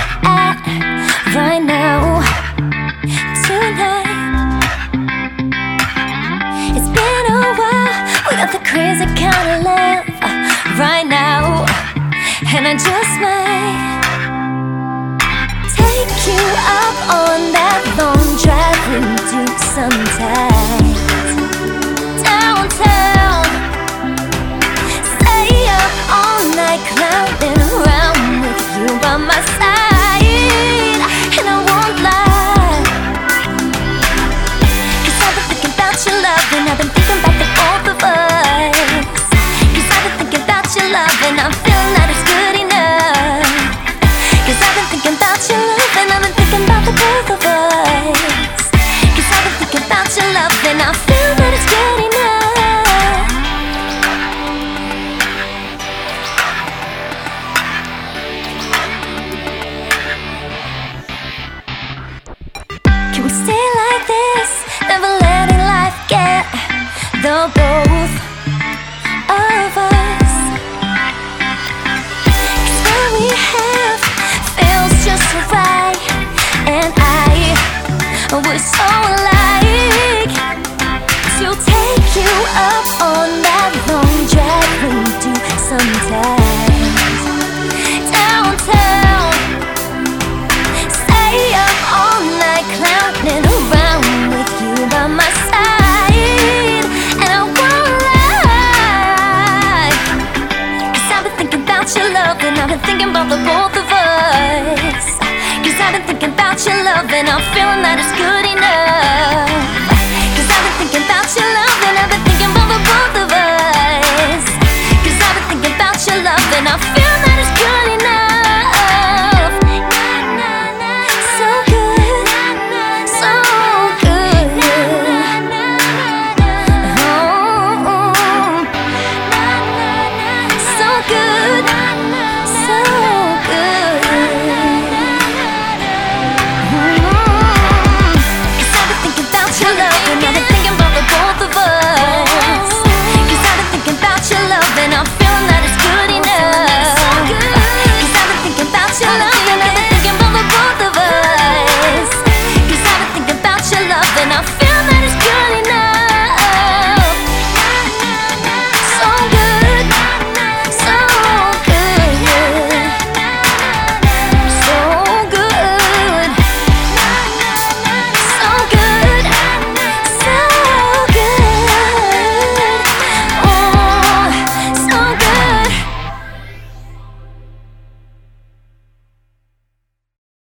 at right now, tonight. It's been a while, we got the crazy kind of love right now, and I just might take you up on that long drive we do sometimes. Downtown, stay up all night clowning around with you by my side, and I won't lie, 'cause I've been thinking about your love, and I've been thinking about the both of us. 'Cause I've been thinking about your love, and I'm feeling that it's good enough. 'Cause I've been thinking about your love, and I've been thinking about the both of us. 'Cause I've been thinking about your love, and I feel that it's good enough. Can we stay like this, never letting life get the both of us? 'Cause what we have feels just right, and I would so like to take you up on that long drive we do sometimes. Downtown, stay up all night clowning around with you by my side, and I won't lie, 'cause I've been thinking about your love, and I've been thinking about the both of us. 'Cause I've been thinking about your love, and I'm feeling that it's good enough. 'Cause I've been thinking about your love, and I've been thinking about the both of us. 'Cause I've been thinking about your love, and I feel